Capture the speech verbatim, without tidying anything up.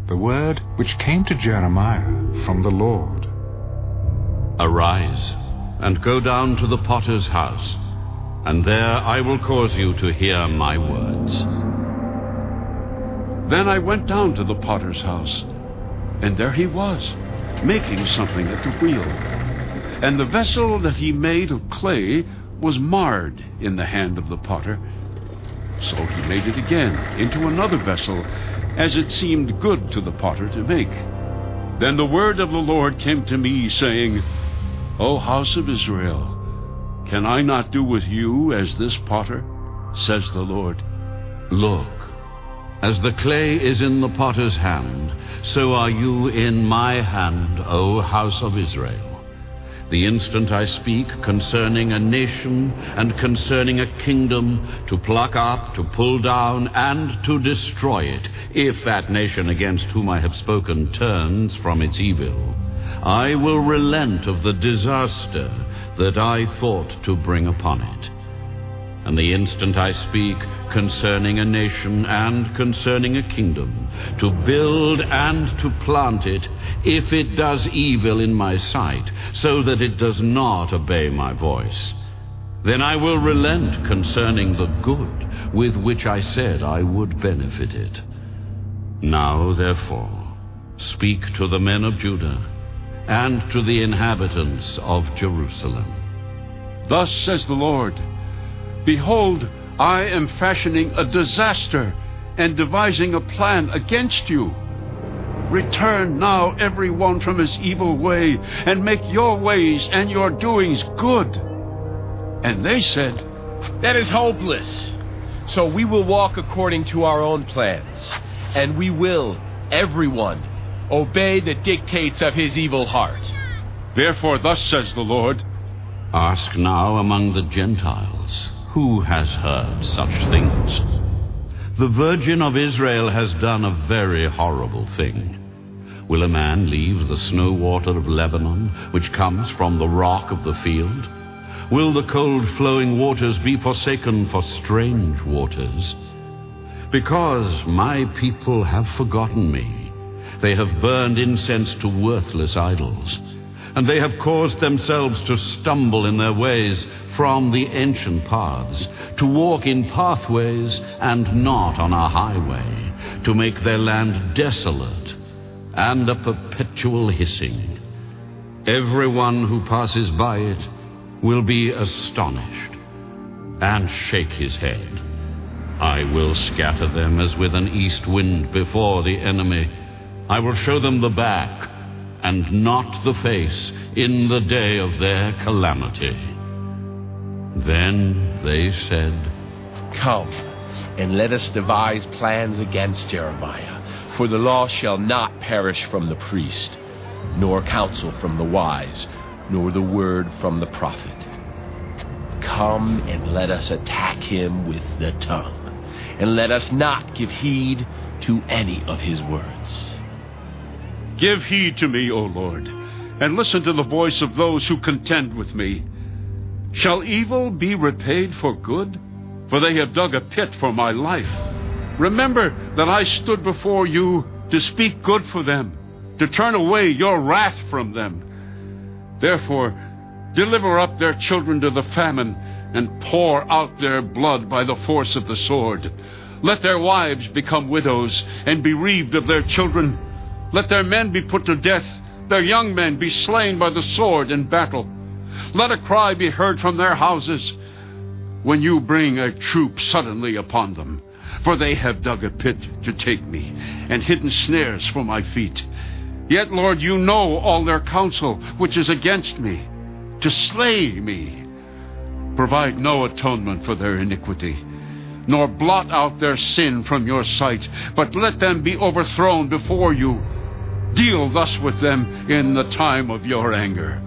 the word which came to Jeremiah from the Lord. Arise, and go down to the potter's house, and there I will cause you to hear my words. Then I went down to the potter's house, and there he was, making something at the wheel. And the vessel that he made of clay was marred in the hand of the potter. So he made it again into another vessel, as it seemed good to the potter to make. Then the word of the Lord came to me, saying, O house of Israel, can I not do with you as this potter, says the Lord? Look, as the clay is in the potter's hand, so are you in my hand, O house of Israel. The instant I speak concerning a nation and concerning a kingdom, to pluck up, to pull down, and to destroy it, if that nation against whom I have spoken turns from its evil, I will relent of the disaster that I thought to bring upon it. And the instant I speak concerning a nation and concerning a kingdom, to build and to plant it, if it does evil in my sight, so that it does not obey my voice, then I will relent concerning the good with which I said I would benefit it. Now, therefore, speak to the men of Judah and to the inhabitants of Jerusalem. Thus says the Lord, Behold, I am fashioning a disaster and devising a plan against you. Return now every one from his evil way, and make your ways and your doings good. And they said, That is hopeless. So we will walk according to our own plans, and we will, everyone, obey the dictates of his evil heart. Therefore thus says the Lord, Ask now among the Gentiles, who has heard such things? The Virgin of Israel has done a very horrible thing. Will a man leave the snow water of Lebanon, which comes from the rock of the field? Will the cold flowing waters be forsaken for strange waters? Because my people have forgotten me, they have burned incense to worthless idols, and they have caused themselves to stumble in their ways from the ancient paths, to walk in pathways and not on a highway, to make their land desolate and a perpetual hissing. Everyone who passes by it will be astonished and shake his head. I will scatter them as with an east wind before the enemy. I will show them the back and not the face in the day of their calamity. Then they said, Come, and let us devise plans against Jeremiah, for the law shall not perish from the priest, nor counsel from the wise, nor the word from the prophet. Come and let us attack him with the tongue, and let us not give heed to any of his words. Give heed to me, O Lord, and listen to the voice of those who contend with me. Shall evil be repaid for good? For they have dug a pit for my life. Remember that I stood before you to speak good for them, to turn away your wrath from them. Therefore, deliver up their children to the famine, and pour out their blood by the force of the sword. Let their wives become widows, and bereaved of their children. Let their men be put to death, their young men be slain by the sword in battle. Let a cry be heard from their houses when you bring a troop suddenly upon them. For they have dug a pit to take me, and hidden snares for my feet. Yet, Lord, you know all their counsel, which is against me, to slay me. Provide no atonement for their iniquity, nor blot out their sin from your sight, but let them be overthrown before you. Deal thus with them in the time of your anger.